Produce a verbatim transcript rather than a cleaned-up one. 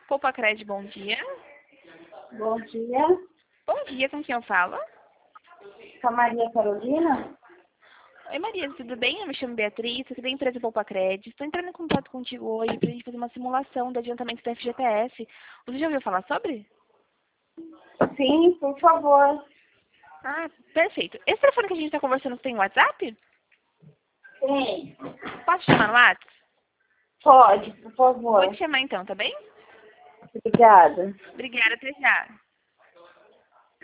Poupa Cred, bom dia. Bom dia. Bom dia, com quem eu falo? Com a Maria Carolina? Oi, Maria, tudo bem? Eu me chamo Beatriz, sou aqui da empresa Poupa Cred. Estou entrando em contato contigo hoje para a gente fazer uma simulação do adiantamento da F G T S. Você já ouviu falar sobre? Sim, por favor. Ah, perfeito. Esse telefone que a gente está conversando tem WhatsApp? Sim. Posso te chamar no WhatsApp? Pode, por Vou te favor. chamar então, tá bem? Obrigada. Obrigada, até já.